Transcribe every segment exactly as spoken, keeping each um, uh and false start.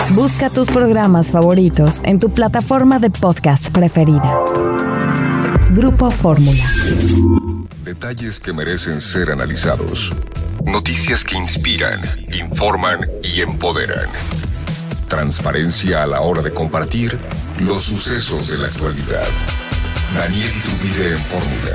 Busca tus programas favoritos en tu plataforma de podcast preferida. Grupo Fórmula. Detalles que merecen ser analizados. Noticias que inspiran, informan y empoderan. Transparencia a la hora de compartir los sucesos de la actualidad. Daniel Iturbide en Fórmula.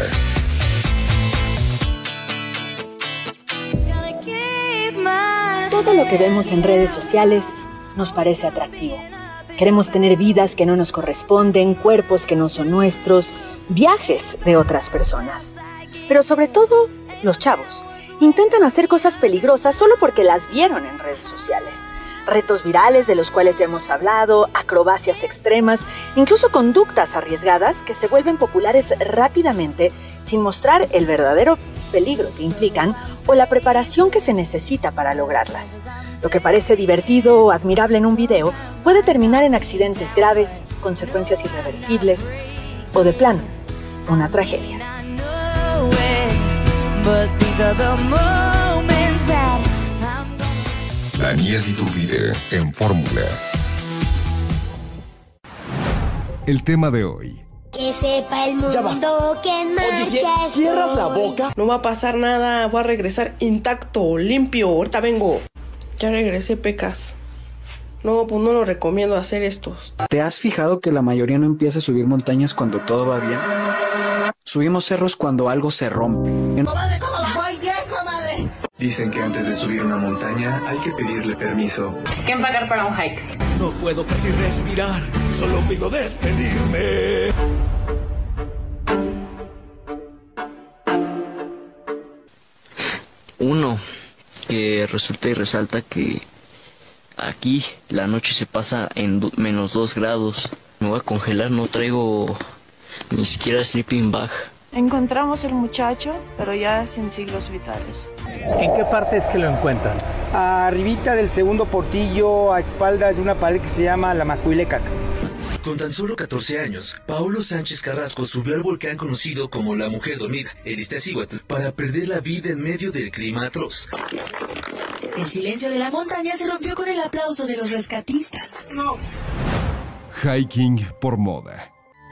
Todo lo que vemos en redes sociales nos parece atractivo. Queremos tener vidas que no nos corresponden, cuerpos que no son nuestros, viajes de otras personas. Pero sobre todo, los chavos intentan hacer cosas peligrosas solo porque las vieron en redes sociales. Retos virales de los cuales ya hemos hablado, acrobacias extremas, incluso conductas arriesgadas que se vuelven populares rápidamente sin mostrar el verdadero peligro que implican o la preparación que se necesita para lograrlas. Lo que parece divertido o admirable en un video puede terminar en accidentes graves, consecuencias irreversibles o, de plano, una tragedia. Daniel Iturbide en Fórmula. El tema de hoy. Que sepa el mundo que en marcha. ¿Cierras la boca? No va a pasar nada, voy a regresar intacto, limpio, ahorita vengo. Ya regresé, Pecas. No, pues no lo recomiendo hacer esto. ¿Te has fijado que la mayoría no empieza a subir montañas cuando todo va bien? Subimos cerros cuando algo se rompe. ¡Comadre, comadre! ¡Voy bien, comadre! Dicen que antes de subir una montaña hay que pedirle permiso. ¿Qué empacar para un hike? No puedo casi respirar, solo pido despedirme. Uno, que resulta y resalta que aquí la noche se pasa en do- menos dos grados. Me voy a congelar, no traigo ni siquiera sleeping bag. Encontramos el muchacho, pero ya sin signos vitales. ¿En qué parte es que lo encuentran? Arribita del segundo portillo, a espaldas de una pared que se llama la Macuilecaca. Con tan solo catorce años, Paulo Sánchez Carrasco subió al volcán conocido como la Mujer Dormida, el Iztaccíhuatl, para perder la vida en medio del clima atroz. El silencio de la montaña se rompió con el aplauso de los rescatistas. No. Hiking por moda.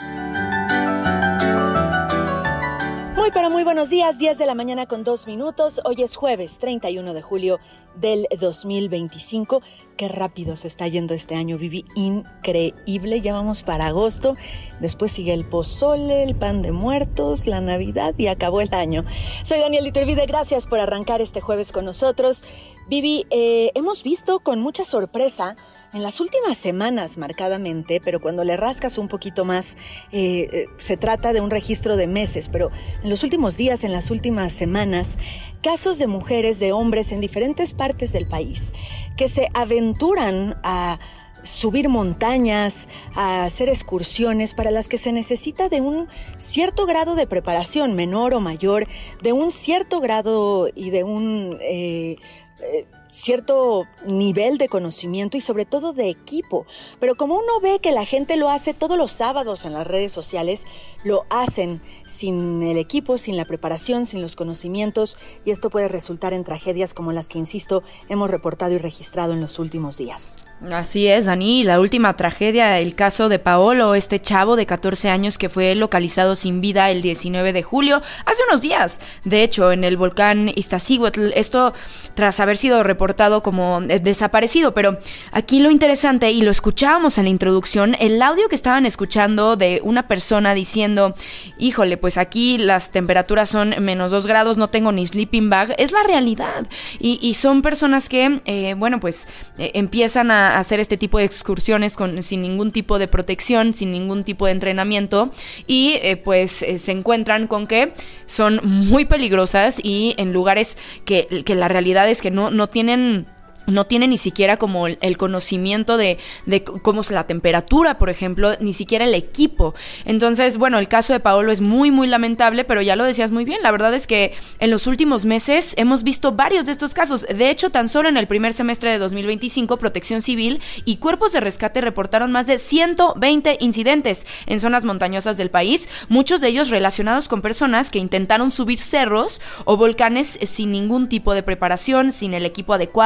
Muy pero muy buenos días, diez de la mañana con dos minutos. Hoy es jueves treinta y uno de julio del dos mil veinticinco. Qué rápido se está yendo este año, Vivi, increíble. Ya vamos para agosto, después sigue el pozole, el pan de muertos, la Navidad y acabó el año. Soy Daniel Iturbide, gracias por arrancar este jueves con nosotros. Vivi, eh, hemos visto con mucha sorpresa en las últimas semanas marcadamente, pero cuando le rascas un poquito más, eh, eh, se trata de un registro de meses, pero en los últimos días, en las últimas semanas, casos de mujeres, de hombres en diferentes partes del país que se aventuran a subir montañas, a hacer excursiones para las que se necesita de un cierto grado de preparación, menor o mayor, de un cierto grado y de un eh, eh, cierto nivel de conocimiento y sobre todo de equipo. Pero como uno ve que la gente lo hace todos los sábados en las redes sociales, lo hacen sin el equipo, sin la preparación, sin los conocimientos, y esto puede resultar en tragedias como las que, insisto, hemos reportado y registrado en los últimos días. Así es, Dani, la última tragedia, el caso de Paolo, este chavo de catorce años que fue localizado sin vida el diecinueve de julio, hace unos días, de hecho, en el volcán Iztaccíhuatl, esto tras haber sido reportado como eh, desaparecido, pero aquí lo interesante, y lo escuchábamos en la introducción, el audio que estaban escuchando de una persona diciendo, híjole, pues aquí las temperaturas son menos dos grados, no tengo ni sleeping bag, es la realidad, y, y son personas que, eh, bueno, pues eh, empiezan a hacer este tipo de excursiones con, sin ningún tipo de protección, sin ningún tipo de entrenamiento y eh, pues eh, se encuentran con que son muy peligrosas y en lugares que, que la realidad es que no, no tienen... no tiene ni siquiera como el conocimiento de, de cómo es la temperatura, por ejemplo, ni siquiera el equipo. Entonces, bueno, el caso de Paolo es muy, muy lamentable, pero ya lo decías muy bien, la verdad es que en los últimos meses hemos visto varios de estos casos. De hecho, tan solo en el primer semestre de dos mil veinticinco, Protección Civil y cuerpos de rescate reportaron más de ciento veinte incidentes en zonas montañosas del país, muchos de ellos relacionados con personas que intentaron subir cerros o volcanes sin ningún tipo de preparación, sin el equipo adecuado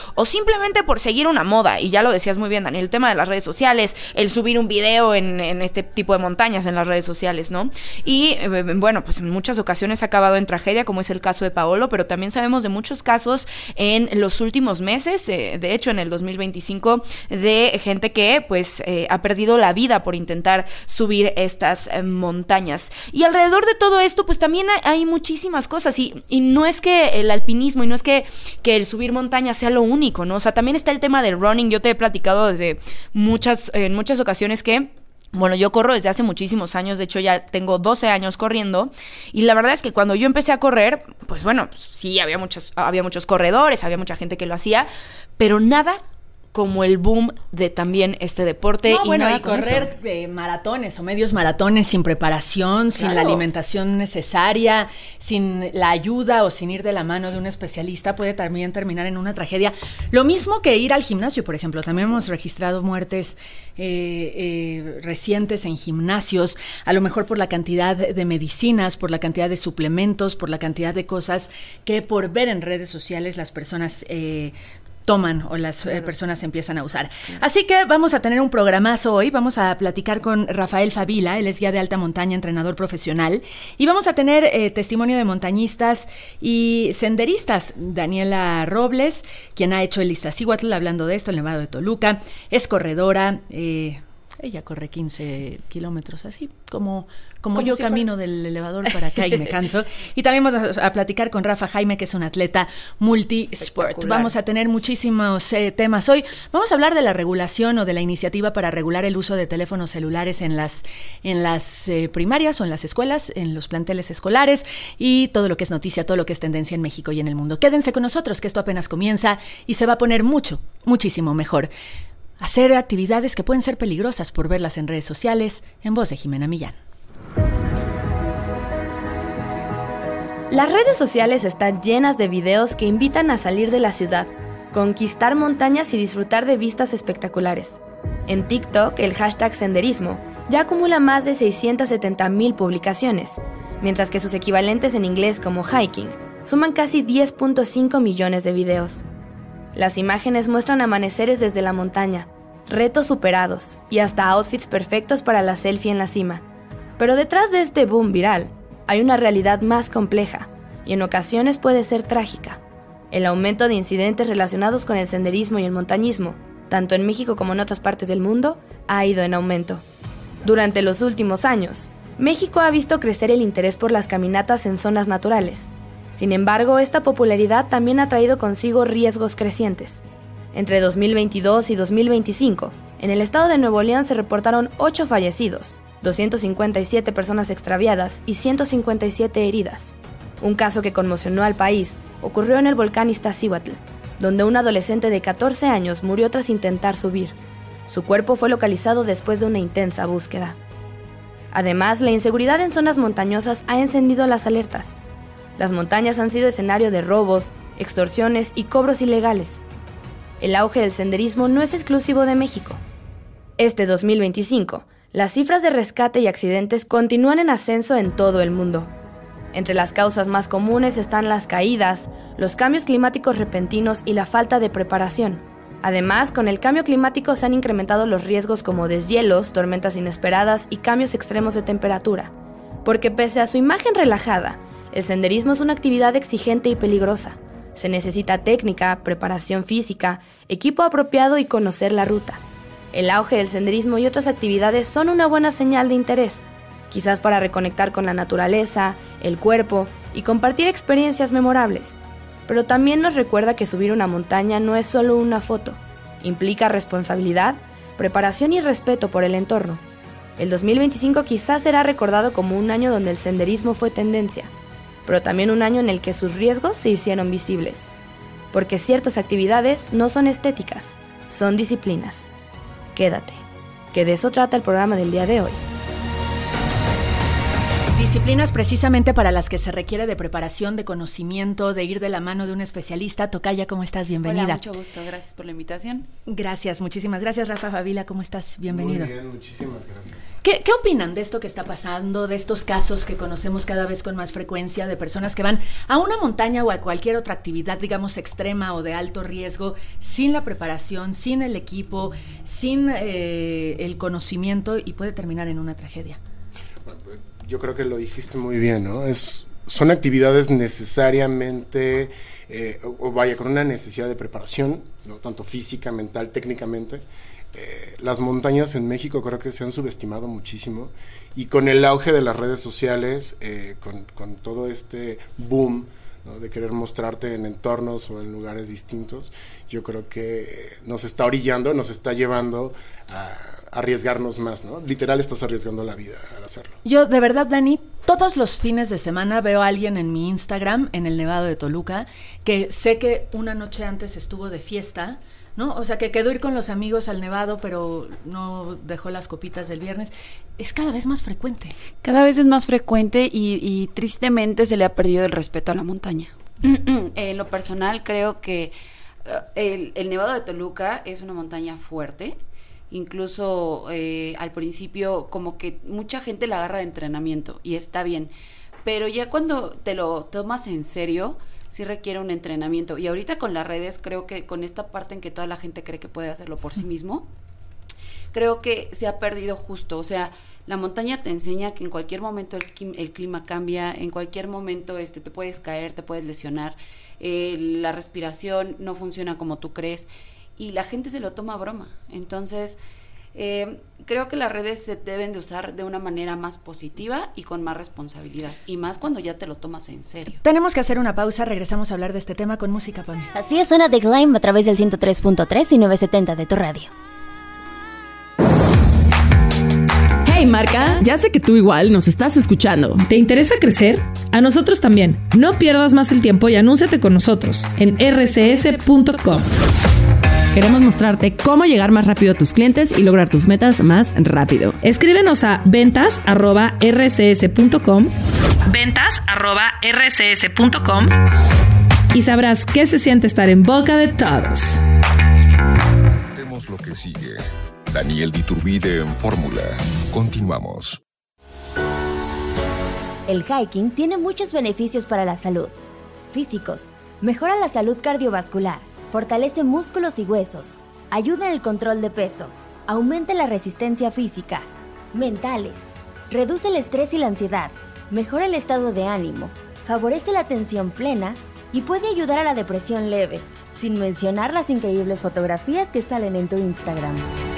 o simplemente por seguir una moda. Y ya lo decías muy bien, Daniel, el tema de las redes sociales, el subir un video en, en este tipo de montañas en las redes sociales, ¿no? Y eh, bueno, pues en muchas ocasiones ha acabado en tragedia, como es el caso de Paolo, pero también sabemos de muchos casos en los últimos meses, eh, de hecho en el dos mil veinticinco, de gente que pues eh, ha perdido la vida por intentar subir estas eh, montañas. Y alrededor de todo esto pues también hay, hay muchísimas cosas y, y no es que el alpinismo y no es que, que el subir montañas sea lo único, ¿no? O sea, también está el tema del running. Yo te he platicado desde muchas, en muchas ocasiones que bueno, yo corro desde hace muchísimos años, de hecho ya tengo doce años corriendo, y la verdad es que cuando yo empecé a correr, pues bueno, pues sí, había muchos, había muchos corredores, había mucha gente que lo hacía, pero nada como el boom de también este deporte. No, y bueno, nada y correr eh, maratones o medios maratones sin preparación, claro, sin la alimentación necesaria, sin la ayuda o sin ir de la mano de un especialista puede también terminar en una tragedia. Lo mismo que ir al gimnasio, por ejemplo. También hemos registrado muertes eh, eh, recientes en gimnasios, a lo mejor por la cantidad de medicinas, por la cantidad de suplementos, por la cantidad de cosas que por ver en redes sociales las personas eh, toman o las eh, personas empiezan a usar. Así que vamos a tener un programazo hoy, vamos a platicar con Rafael Favila, él es guía de alta montaña, entrenador profesional, y vamos a tener eh, testimonio de montañistas y senderistas. Daniela Robles, quien ha hecho el Iztaccíhuatl, hablando de esto, el Nevado de Toluca, es corredora, eh, ella corre quince kilómetros, así como, como, como yo si camino fuera del elevador para acá y me canso. Y también vamos a, a platicar con Rafa Jaime, que es un atleta multisport. Vamos a tener muchísimos eh, temas hoy. Vamos a hablar de la regulación o de la iniciativa para regular el uso de teléfonos celulares en las, en las eh, primarias o en las escuelas, en los planteles escolares, y todo lo que es noticia, todo lo que es tendencia en México y en el mundo. Quédense con nosotros, que esto apenas comienza y se va a poner mucho, muchísimo mejor. Hacer actividades que pueden ser peligrosas por verlas en redes sociales, en voz de Jimena Millán. Las redes sociales están llenas de videos que invitan a salir de la ciudad, conquistar montañas y disfrutar de vistas espectaculares. En TikTok, el hashtag senderismo ya acumula más de seiscientas setenta mil publicaciones, mientras que sus equivalentes en inglés como hiking suman casi diez punto cinco millones de videos. Las imágenes muestran amaneceres desde la montaña, retos superados y hasta outfits perfectos para la selfie en la cima. Pero detrás de este boom viral hay una realidad más compleja y en ocasiones puede ser trágica. El aumento de incidentes relacionados con el senderismo y el montañismo, tanto en México como en otras partes del mundo, ha ido en aumento. Durante los últimos años, México ha visto crecer el interés por las caminatas en zonas naturales. Sin embargo, esta popularidad también ha traído consigo riesgos crecientes. Entre dos mil veintidós y dos mil veinticinco, en el estado de Nuevo León se reportaron ocho fallecidos, doscientas cincuenta y siete personas extraviadas y ciento cincuenta y siete heridas. Un caso que conmocionó al país ocurrió en el volcán Iztaccíhuatl, donde un adolescente de catorce años murió tras intentar subir. Su cuerpo fue localizado después de una intensa búsqueda. Además, la inseguridad en zonas montañosas ha encendido las alertas. Las montañas han sido escenario de robos, extorsiones y cobros ilegales. El auge del senderismo no es exclusivo de México. Este dos mil veinticinco, las cifras de rescate y accidentes continúan en ascenso en todo el mundo. Entre las causas más comunes están las caídas, los cambios climáticos repentinos y la falta de preparación. Además, con el cambio climático se han incrementado los riesgos como deshielos, tormentas inesperadas y cambios extremos de temperatura. Porque pese a su imagen relajada, el senderismo es una actividad exigente y peligrosa. Se necesita técnica, preparación física, equipo apropiado y conocer la ruta. El auge del senderismo y otras actividades son una buena señal de interés, quizás para reconectar con la naturaleza, el cuerpo y compartir experiencias memorables. Pero también nos recuerda que subir una montaña no es solo una foto, implica responsabilidad, preparación y respeto por el entorno. El dos mil veinticinco quizás será recordado como un año donde el senderismo fue tendencia, pero también un año en el que sus riesgos se hicieron visibles. Porque ciertas actividades no son estéticas, son disciplinas. Quédate, que de eso trata el programa del día de hoy. Disciplinas precisamente para las que se requiere de preparación, de conocimiento, de ir de la mano de un especialista. Tocaya, ¿cómo estás? Bienvenida. Hola, mucho gusto. Gracias por la invitación. Gracias, muchísimas gracias. Rafa Favila, ¿cómo estás? Bienvenido. Muy bien, muchísimas gracias. ¿Qué, ¿Qué opinan de esto que está pasando, de estos casos que conocemos cada vez con más frecuencia, de personas que van a una montaña o a cualquier otra actividad, digamos, extrema o de alto riesgo, sin la preparación, sin el equipo, sin eh, el conocimiento y puede terminar en una tragedia? Bueno, pues, yo creo que lo dijiste muy bien, ¿no? Es, son actividades necesariamente, eh, o, o vaya, con una necesidad de preparación, ¿no? Tanto física, mental, técnicamente. Eh, las montañas en México creo que se han subestimado muchísimo, y con el auge de las redes sociales, eh, con, con todo este boom, ¿no? De querer mostrarte en entornos o en lugares distintos, yo creo que nos está orillando, nos está llevando a arriesgarnos más, ¿no? Literal estás arriesgando la vida al hacerlo. Yo, de verdad, Dani, todos los fines de semana veo a alguien en mi Instagram, en el Nevado de Toluca, que sé que una noche antes estuvo de fiesta, ¿no? O sea, que quedó ir con los amigos al Nevado, pero no dejó las copitas del viernes. Es cada vez más frecuente. Cada vez es más frecuente y, y tristemente se le ha perdido el respeto a la montaña. En lo personal, creo que uh, el, el Nevado de Toluca es una montaña fuerte. Incluso eh, al principio como que mucha gente la agarra de entrenamiento y está bien, pero ya cuando te lo tomas en serio, sí requiere un entrenamiento. Y ahorita con las redes, creo que con esta parte en que toda la gente cree que puede hacerlo por sí mismo, creo que se ha perdido justo. O sea, la montaña te enseña que en cualquier momento el, el clima cambia, en cualquier momento este, te puedes caer, te puedes lesionar, eh, la respiración no funciona como tú crees, y la gente se lo toma a broma. Entonces, eh, creo que las redes se deben de usar de una manera más positiva y con más responsabilidad, y más cuando ya te lo tomas en serio. Tenemos que hacer una pausa, regresamos a hablar de este tema con música, Pony. Así es, suena The Climb a través del ciento tres punto tres y novecientos setenta de tu radio. Hey marca, ya sé que tú igual nos estás escuchando. ¿Te interesa crecer? A nosotros también. No pierdas más el tiempo y anúnciate con nosotros en erre ce ese punto com. Queremos mostrarte cómo llegar más rápido a tus clientes y lograr tus metas más rápido. Escríbenos a ventas arroba erre ce ese punto com, ventas arroba erre ce ese punto com, y sabrás qué se siente estar en boca de todos. Sentemos lo que sigue. Daniel Diturbide en Fórmula. Continuamos. El hiking tiene muchos beneficios para la salud. Físicos. Mejora la salud cardiovascular. Fortalece músculos y huesos. Ayuda en el control de peso. Aumenta la resistencia física. Mentales. Reduce el estrés y la ansiedad. Mejora el estado de ánimo. Favorece la atención plena y puede ayudar a la depresión leve. Sin mencionar las increíbles fotografías que salen en tu Instagram.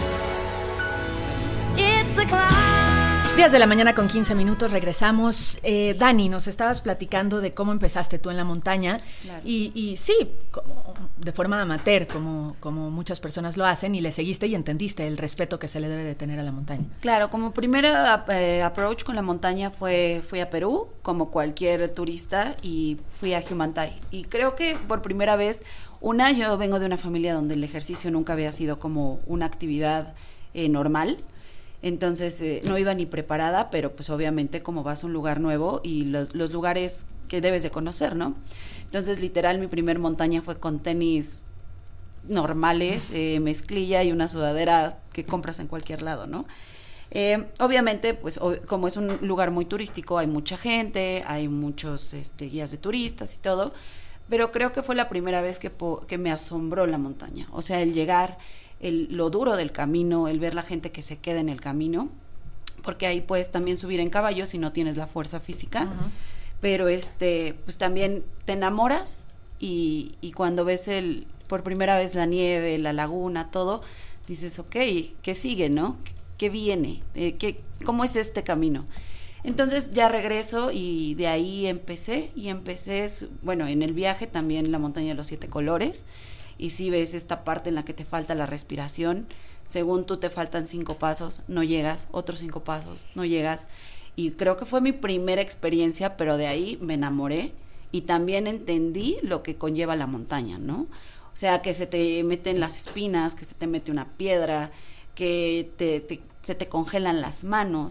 diez de la mañana con quince minutos, regresamos. Eh, Dani, nos estabas platicando de cómo empezaste tú en la montaña. Claro. y, y sí, como de forma amateur, como, como muchas personas lo hacen, y le seguiste y entendiste el respeto que se le debe de tener a la montaña. Claro, como primera eh, approach con la montaña fue fui a Perú, como cualquier turista, y fui a Humantay. Y creo que por primera vez, una, yo vengo de una familia donde el ejercicio nunca había sido como una actividad eh, normal. Entonces eh, no iba ni preparada, pero pues obviamente como vas a un lugar nuevo y los, los lugares que debes de conocer, ¿no? Entonces literal mi primer montaña fue con tenis normales, eh, mezclilla y una sudadera que compras en cualquier lado, ¿no? Eh, obviamente pues o, como es un lugar muy turístico, hay mucha gente, hay muchos este, guías de turistas y todo, pero creo que fue la primera vez que, po- que me asombró la montaña. O sea, el llegar... El, lo duro del camino, el ver la gente que se queda en el camino, porque ahí puedes también subir en caballo si no tienes la fuerza física, uh-huh. pero este, pues también te enamoras y, y cuando ves el, por primera vez la nieve, la laguna, todo, dices, ok, ¿qué sigue, no? ¿Qué, qué viene? Eh, ¿qué, ¿Cómo es este camino? Entonces ya regreso y de ahí empecé, y empecé, bueno, en el viaje también la montaña de los siete colores. Y si ves esta parte en la que te falta la respiración, según tú te faltan cinco pasos, no llegas, otros cinco pasos, no llegas. Y creo que fue mi primera experiencia, pero de ahí me enamoré y también entendí lo que conlleva la montaña, ¿no? O sea, que se te meten las espinas, que se te mete una piedra, que te, te, se te congelan las manos,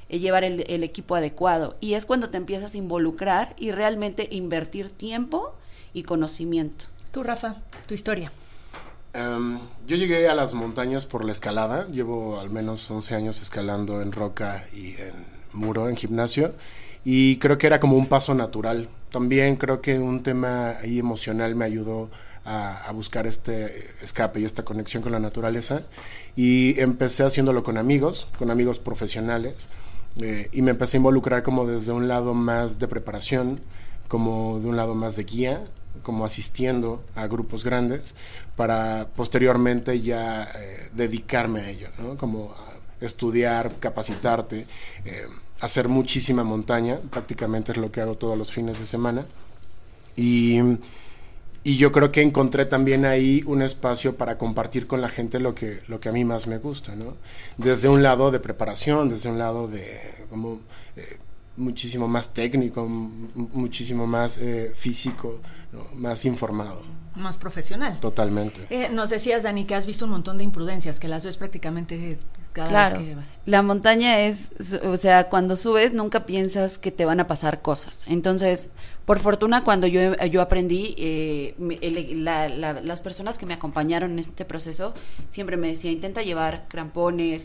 eh, llevar el, el equipo adecuado. Y es cuando te empiezas a involucrar y realmente invertir tiempo y conocimiento. Tú, Rafa, tu historia. Um, yo llegué a las montañas por la escalada. Llevo al menos once años escalando en roca y en muro, en gimnasio, y creo que era como un paso natural. También creo que un tema ahí emocional me ayudó a, a buscar este escape y esta conexión con la naturaleza, y empecé haciéndolo con amigos, con amigos profesionales, eh, y me empecé a involucrar como desde un lado más de preparación, como de un lado más de guía, como asistiendo a grupos grandes, para posteriormente ya eh, dedicarme a ello, ¿no? Como a estudiar, capacitarte, eh, hacer muchísima montaña, prácticamente es lo que hago todos los fines de semana, y, y yo creo que encontré también ahí un espacio para compartir con la gente lo que, lo que a mí más me gusta, ¿no? Desde un lado de preparación, desde un lado de como... Eh, muchísimo más técnico, m- muchísimo más eh, físico, ¿no? Más informado. Más profesional. Totalmente. Eh, nos decías, Dani, que has visto un montón de imprudencias, que las ves prácticamente cada claro, vez que vas. La montaña es, o sea, cuando subes nunca piensas que te van a pasar cosas. Entonces, por fortuna, cuando yo, yo aprendí, eh, el, la, la, las personas que me acompañaron en este proceso siempre me decían, intenta llevar crampones,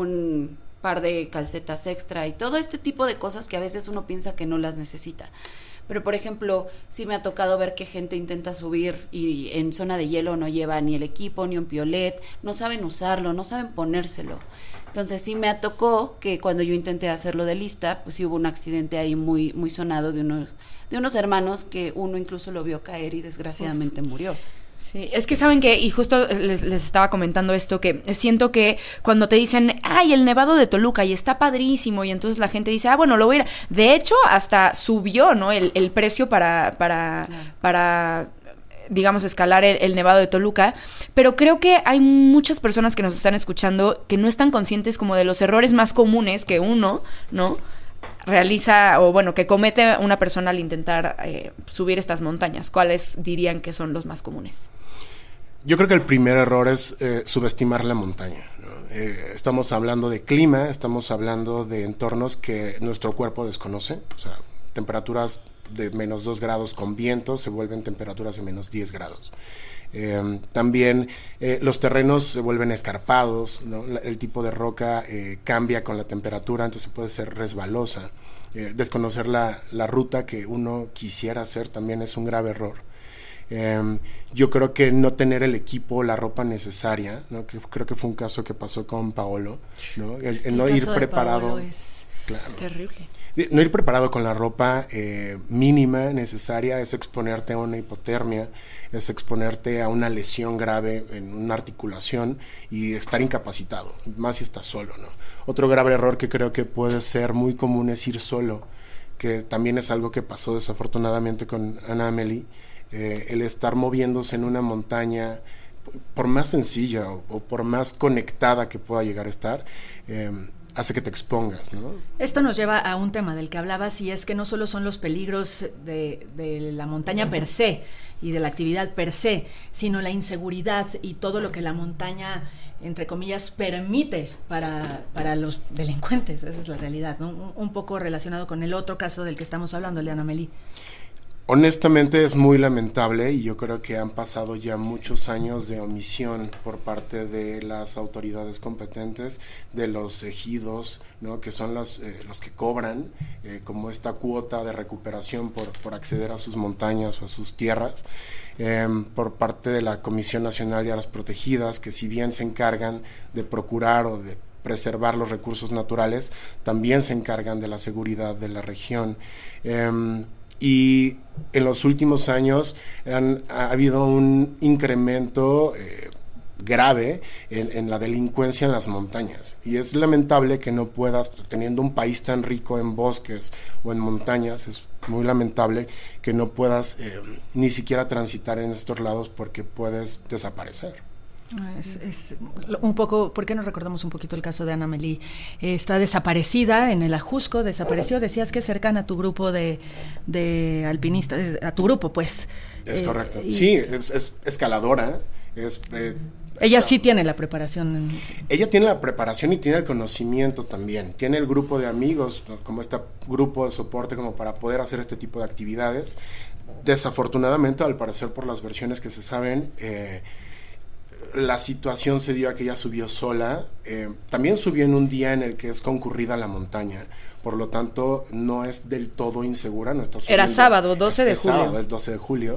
un par de calcetas extra y todo este tipo de cosas que a veces uno piensa que no las necesita. Pero, por ejemplo, sí me ha tocado ver que gente intenta subir y en zona de hielo no lleva ni el equipo, ni un piolet, no saben usarlo, no saben ponérselo. Entonces sí me tocó que cuando yo intenté hacerlo de lista, pues sí hubo un accidente ahí muy, muy sonado de unos, de unos hermanos que uno incluso lo vio caer y desgraciadamente Uf. murió. Sí, es que saben que, y justo les, les estaba comentando esto, que siento que cuando te dicen, ay, el Nevado de Toluca, y está padrísimo, y entonces la gente dice, ah, bueno, lo voy a ir. De hecho, hasta subió, ¿no? El, el precio para, para, claro. para, digamos, escalar el, el Nevado de Toluca, pero creo que hay muchas personas que nos están escuchando que no están conscientes como de los errores más comunes que uno, ¿no?, realiza, o bueno, que comete una persona al intentar eh, subir estas montañas. ¿Cuáles dirían que son los más comunes? Yo creo que el primer error es eh, subestimar la montaña, ¿no? Eh, estamos hablando de clima, estamos hablando de entornos que nuestro cuerpo desconoce, o sea, temperaturas de menos dos grados con viento se vuelven temperaturas de menos diez grados. Eh, también eh, los terrenos se vuelven escarpados, ¿no? La, el tipo de roca eh, cambia con la temperatura, entonces puede ser resbalosa. Eh, desconocer la, la ruta que uno quisiera hacer también es un grave error. Eh, yo creo que no tener el equipo, la ropa necesaria, ¿no? Que creo que fue un caso que pasó con Paolo, ¿no? El, el, el no ir preparado. Es claro. terrible. No ir preparado con la ropa eh, mínima necesaria es exponerte a una hipotermia, es exponerte a una lesión grave en una articulación y estar incapacitado, más si estás solo, ¿no? Otro grave error que creo que puede ser muy común es ir solo, que también es algo que pasó desafortunadamente con Ana Amelie, eh, el estar moviéndose en una montaña, por más sencilla o, o por más conectada que pueda llegar a estar, eh, hace que te expongas, ¿no? Esto nos lleva a un tema del que hablabas, y es que no solo son los peligros de, de la montaña per se y de la actividad per se, sino la inseguridad y todo lo que la montaña, entre comillas, permite para, para los delincuentes. Esa es la realidad, ¿no? Un, un poco relacionado con el otro caso del que estamos hablando, el de Ana Amelie. Honestamente es muy lamentable, y yo creo que han pasado ya muchos años de omisión por parte de las autoridades competentes, de los ejidos, ¿no? Que son los, eh, los que cobran eh, como esta cuota de recuperación por, por acceder a sus montañas o a sus tierras, eh, por parte de la Comisión Nacional de Áreas Protegidas, que si bien se encargan de procurar o de preservar los recursos naturales, también se encargan de la seguridad de la región. Eh, Y en los últimos años han, ha habido un incremento eh, grave en, en la delincuencia en las montañas. Y es lamentable que no puedas, teniendo un país tan rico en bosques o en montañas, es muy lamentable que no puedas eh, ni siquiera transitar en estos lados porque puedes desaparecer. Es, es un poco, ¿por qué no recordamos un poquito el caso de Ana Amelie? Eh, está desaparecida en el Ajusco, desapareció, decías que es cercana a tu grupo de, de alpinistas, a tu grupo, pues. Es eh, correcto. Y... Sí, es, es escaladora, es, eh, Ella sí tiene la preparación. En... Ella tiene la preparación y tiene el conocimiento también. Tiene el grupo de amigos, como este grupo de soporte, como para poder hacer este tipo de actividades. Desafortunadamente, al parecer, por las versiones que se saben, eh, la situación se dio a que ella subió sola. Eh, también subió en un día en el que es concurrida la montaña. Por lo tanto, no es del todo insegura. No está subiendo. Era sábado, doce de julio. Sábado, el doce de julio.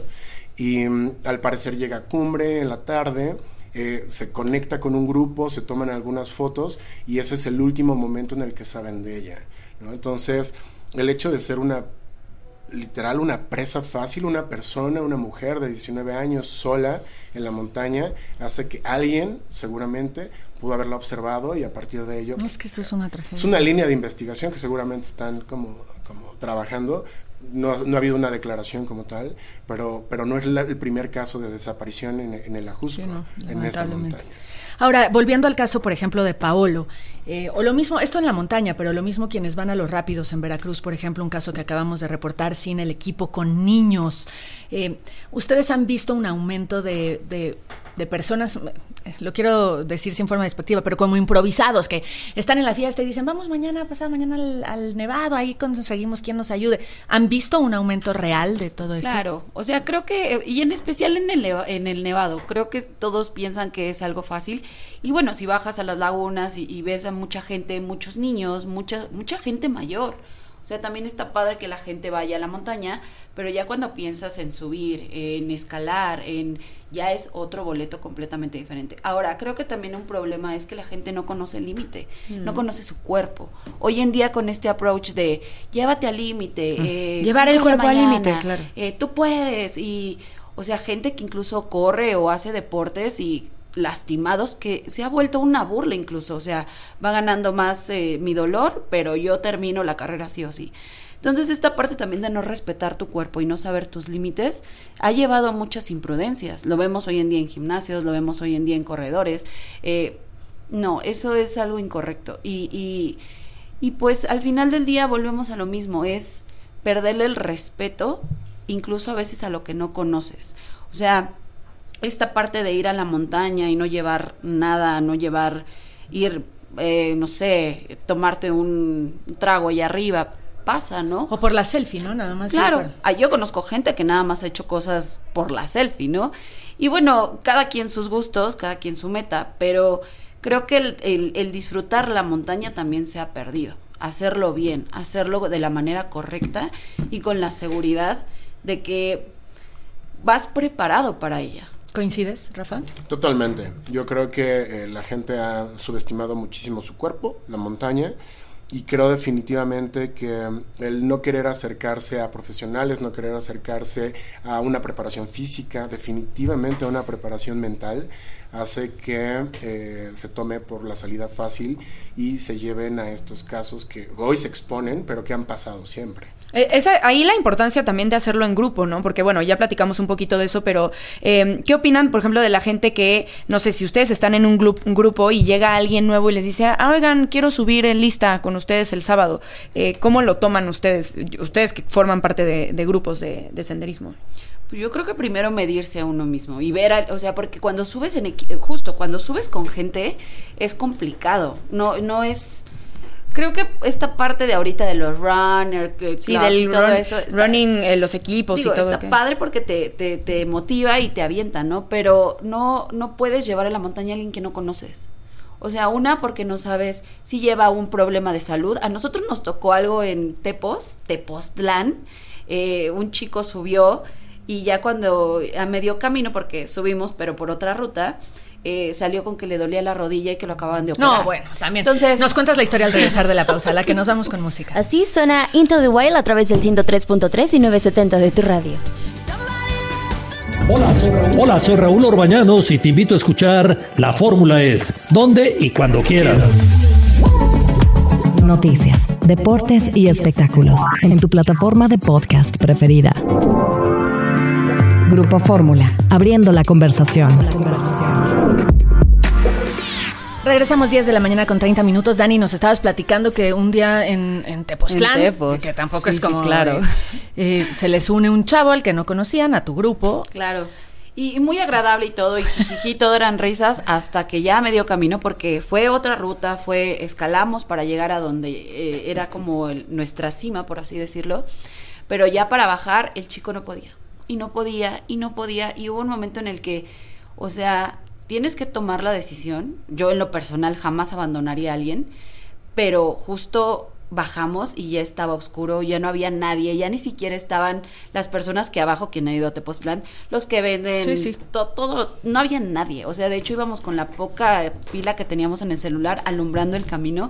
Y um, al parecer llega a cumbre en la tarde. Eh, se conecta con un grupo, se toman algunas fotos y ese es el último momento en el que saben de ella, ¿no? Entonces, el hecho de ser una, literal, una presa fácil, una persona, una mujer de diecinueve años sola en la montaña, hace que alguien, seguramente, pudo haberla observado y a partir de ello... Es que eso es una tragedia. Es una línea de investigación que seguramente están como, como trabajando. No, no ha habido una declaración como tal, pero, pero no es la, el primer caso de desaparición en, en el Ajusco, sí, no, en esa montaña. Ahora, volviendo al caso, por ejemplo, de Paolo, eh, o lo mismo, esto en la montaña, pero lo mismo quienes van a los rápidos en Veracruz, por ejemplo, un caso que acabamos de reportar, sin el equipo, con niños. Eh, ¿Ustedes han visto un aumento de, de, de personas, lo quiero decir sin forma despectiva, pero como improvisados, que están en la fiesta y dicen, vamos mañana, pasado mañana al, al Nevado, ahí conseguimos quien nos ayude? ¿Han visto un aumento real de todo esto? Claro, o sea, creo que, y en especial en el, en el Nevado, creo que todos piensan que es algo fácil. Y bueno, si bajas a las lagunas y, y ves a mucha gente, muchos niños, mucha, mucha gente mayor. O sea, también está padre que la gente vaya a la montaña, pero ya cuando piensas en subir, en escalar, en ya es otro boleto completamente diferente. Ahora, creo que también un problema es que la gente no conoce el límite, mm. no conoce su cuerpo. Hoy en día con este approach de llévate al límite, mm. eh, llevar el cuerpo al límite, claro. Eh, tú puedes, y o sea, gente que incluso corre o hace deportes y lastimados, que se ha vuelto una burla incluso, o sea, va ganando más eh, mi dolor, pero yo termino la carrera sí o sí. Entonces, esta parte también de no respetar tu cuerpo y no saber tus límites ha llevado a muchas imprudencias. Lo vemos hoy en día en gimnasios, lo vemos hoy en día en corredores. Eh, no, eso es algo incorrecto. Y, y, y pues al final del día volvemos a lo mismo, es perderle el respeto, incluso a veces a lo que no conoces. O sea, esta parte de ir a la montaña y no llevar nada, no llevar, ir, eh, no sé, tomarte un trago allá arriba, pasa, ¿no? O por la selfie, ¿no? Nada más. Claro, ah, yo conozco gente que nada más ha hecho cosas por la selfie, ¿no? Y bueno, cada quien sus gustos, cada quien su meta, pero creo que el, el, el disfrutar la montaña también se ha perdido. Hacerlo bien, hacerlo de la manera correcta y con la seguridad de que vas preparado para ella. ¿Coincides, Rafa? Totalmente. Yo creo que eh, la gente ha subestimado muchísimo su cuerpo, la montaña, y creo definitivamente que el no querer acercarse a profesionales, no querer acercarse a una preparación física, definitivamente a una preparación mental, hace que eh, se tome por la salida fácil y se lleven a estos casos que hoy se exponen, pero que han pasado siempre. Esa, ahí la importancia también de hacerlo en grupo, ¿no? Porque, bueno, ya platicamos un poquito de eso, pero eh, ¿qué opinan, por ejemplo, de la gente que, no sé, si ustedes están en un, glu- un grupo y llega alguien nuevo y les dice, ah, oigan, quiero subir en lista con ustedes el sábado? Eh, ¿Cómo lo toman ustedes? Ustedes que forman parte de, de grupos de, de senderismo. Yo creo que primero medirse a uno mismo y ver, a, o sea, porque cuando subes en equi- justo cuando subes con gente es complicado, no no es, creo que esta parte de ahorita de los runner, sí, del y todo run, eso, está, running, eh, los equipos digo, y todo. Está ¿qué? Padre porque te, te, te motiva y te avienta, ¿no? Pero no no puedes llevar a la montaña a alguien que no conoces. O sea, una, porque no sabes si lleva un problema de salud. A nosotros nos tocó algo en Tepos, Tepoztlán, eh, un chico subió. Y ya cuando a medio camino, porque subimos, pero por otra ruta, eh, salió con que le dolía la rodilla y que lo acababan de operar. No, bueno, también. Entonces, nos cuentas la historia al regresar de la pausa, la que nos vamos con música. Así suena Into the Wild a través del ciento tres punto tres y novecientos setenta de tu radio. Hola soy, Raúl. Hola, soy Raúl Orbañanos y te invito a escuchar La Fórmula Es, donde y cuando quieras. Noticias, deportes y espectáculos en tu plataforma de podcast preferida. Grupo Fórmula, abriendo la conversación. Regresamos diez de la mañana con treinta minutos. Dani, nos estabas platicando que un día en, en Tepoztlán, en Tepos. que tampoco sí, es como... Sí, claro. Eh, se les une un chavo al que no conocían, a tu grupo. Claro. Y muy agradable y todo, y jijiji, todo eran risas, hasta que ya medio camino, porque fue otra ruta, fue, escalamos para llegar a donde eh, era como el, nuestra cima, por así decirlo, pero ya para bajar el chico no podía, y no podía, y no podía, y hubo un momento en el que, o sea, tienes que tomar la decisión. Yo en lo personal jamás abandonaría a alguien, pero justo bajamos y ya estaba oscuro, ya no había nadie, ya ni siquiera estaban las personas que abajo, quien ha ido a Tepoztlán, los que venden, sí, sí. To, todo, no había nadie, o sea, de hecho íbamos con la poca pila que teníamos en el celular alumbrando el camino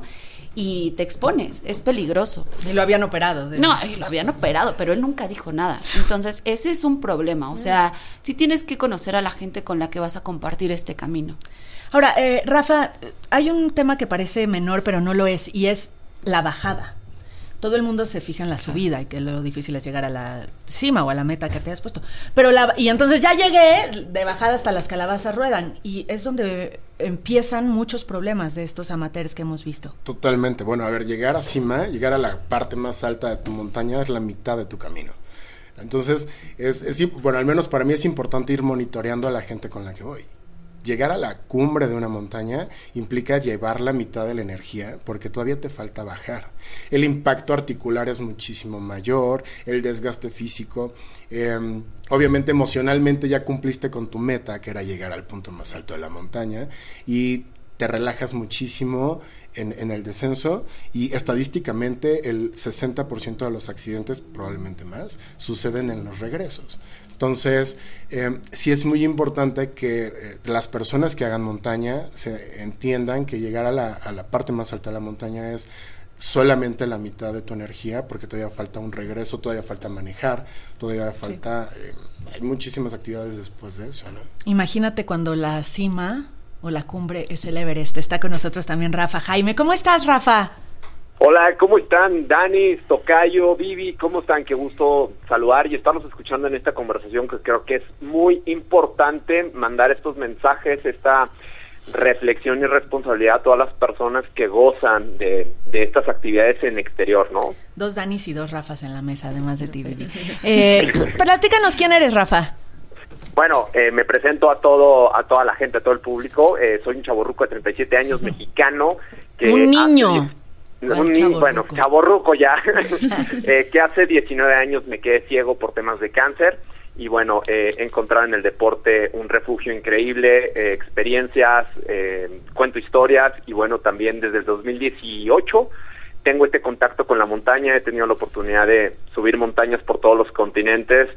y te expones, es peligroso. Y lo habían operado. De... No, y lo habían operado, pero él nunca dijo nada. Entonces, ese es un problema, o sea, sí tienes que conocer a la gente con la que vas a compartir este camino. Ahora, eh, Rafa, hay un tema que parece menor, pero no lo es, y es la bajada. Todo el mundo se fija en la subida y que lo difícil es llegar a la cima o a la meta que te has puesto. Pero la, y entonces ya llegué, de bajada hasta las calabazas ruedan, y es donde empiezan muchos problemas de estos amateurs que hemos visto. Totalmente. Bueno, a ver, llegar a cima, llegar a la parte más alta de tu montaña es la mitad de tu camino. Entonces, es, es bueno, al menos para mí es importante ir monitoreando a la gente con la que voy. Llegar a la cumbre de una montaña implica llevar la mitad de la energía porque todavía te falta bajar. El impacto articular es muchísimo mayor, el desgaste físico. Eh, obviamente emocionalmente ya cumpliste con tu meta, que era llegar al punto más alto de la montaña, y te relajas muchísimo en, en el descenso, y estadísticamente el sesenta por ciento de los accidentes, probablemente más, suceden en los regresos. Entonces, eh, sí es muy importante que eh, las personas que hagan montaña se entiendan que llegar a la, a la parte más alta de la montaña es solamente la mitad de tu energía, porque todavía falta un regreso, todavía falta manejar, todavía falta... Sí. Eh, hay muchísimas actividades después de eso, ¿no? Imagínate cuando la cima o la cumbre es el Everest. Está con nosotros también Rafa Jaime. ¿Cómo estás, Rafa? Hola, ¿cómo están? Dani, Tocayo, Vivi, ¿cómo están? Qué gusto saludar y estarnos escuchando en esta conversación, que creo que es muy importante mandar estos mensajes, esta reflexión y responsabilidad a todas las personas que gozan de, de estas actividades en exterior, ¿no? Dos Danis y dos Rafas en la mesa, además de ti, Vivi. Eh, platícanos, ¿quién eres, Rafa? Bueno, eh, me presento a todo, a toda la gente, a todo el público. Eh, soy un chavorruco de treinta y siete años, mexicano. Que un niño. Hace... Un niño, bueno, chavorruco ya, eh, que hace diecinueve años me quedé ciego por temas de cáncer, y bueno, eh, he encontrado en el deporte un refugio increíble, eh, experiencias, eh, cuento historias, y bueno, también desde el dos mil dieciocho tengo este contacto con la montaña, he tenido la oportunidad de subir montañas por todos los continentes,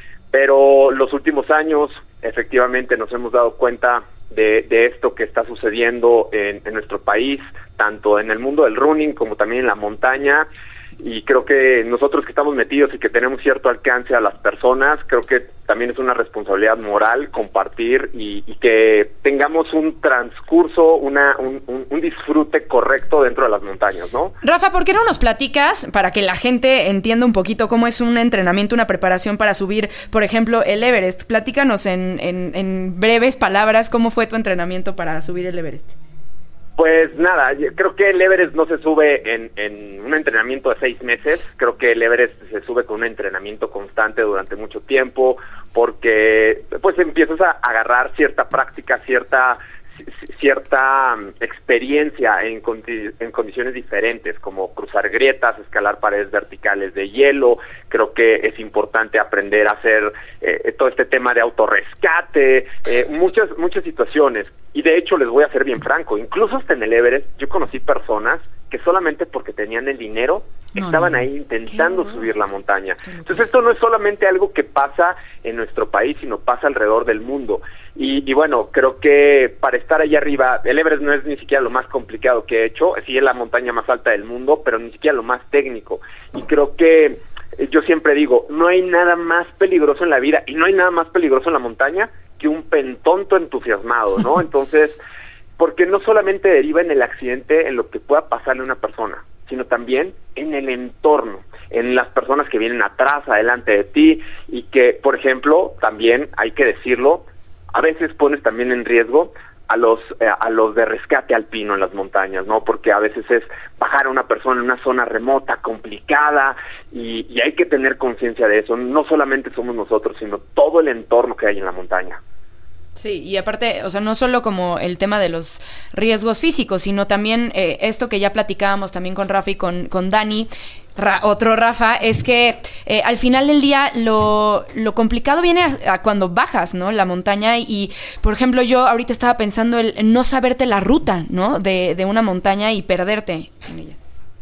pero los últimos años efectivamente nos hemos dado cuenta de, de esto que está sucediendo en, en nuestro país, tanto en el mundo del running como también en la montaña, y creo que nosotros que estamos metidos y que tenemos cierto alcance a las personas, creo que también es una responsabilidad moral compartir y, y que tengamos un transcurso, una, un, un, un disfrute correcto dentro de las montañas, ¿no? Rafa, ¿por qué no nos platicas para que la gente entienda un poquito cómo es un entrenamiento, una preparación para subir, por ejemplo, el Everest? Platícanos en, en, en breves palabras cómo fue tu entrenamiento para subir el Everest. Pues nada, creo que el Everest no se sube en, en un entrenamiento de seis meses, creo que el Everest se sube con un entrenamiento constante durante mucho tiempo, porque pues empiezas a agarrar cierta práctica, cierta cierta experiencia en, condi- en condiciones diferentes, como cruzar grietas, escalar paredes verticales de hielo. Creo que es importante aprender a hacer eh, todo este tema de autorrescate, eh, muchas muchas situaciones. Y de hecho, les voy a ser bien franco, incluso hasta en el Everest, yo conocí personas que solamente porque tenían el dinero no, estaban no, ahí intentando subir la montaña. Entonces esto no es solamente algo que pasa en nuestro país, sino pasa alrededor del mundo. Y, y bueno, creo que para estar allá arriba, el Everest no es ni siquiera lo más complicado que he hecho, sí es la montaña más alta del mundo, pero ni siquiera lo más técnico. Y creo que yo siempre digo, no hay nada más peligroso en la vida y no hay nada más peligroso en la montaña que un pentonto entusiasmado, ¿no? Entonces, porque no solamente deriva en el accidente, en lo que pueda pasarle a una persona, sino también en el entorno, en las personas que vienen atrás, adelante de ti, y que, por ejemplo, también hay que decirlo, a veces pones también en riesgo a los eh, a los de rescate alpino en las montañas, ¿no? Porque a veces es bajar a una persona en una zona remota, complicada, y, y hay que tener conciencia de eso. No solamente somos nosotros, sino todo el entorno que hay en la montaña. Sí, y aparte, o sea, no solo como el tema de los riesgos físicos, sino también eh, esto que ya platicábamos también con Rafa y con, con Dani, Ra, otro Rafa, es que eh, al final del día lo, lo complicado viene a, a cuando bajas, ¿no? La montaña y, por ejemplo, yo ahorita estaba pensando el no saberte la ruta, ¿no? De, de una montaña y perderte en ella.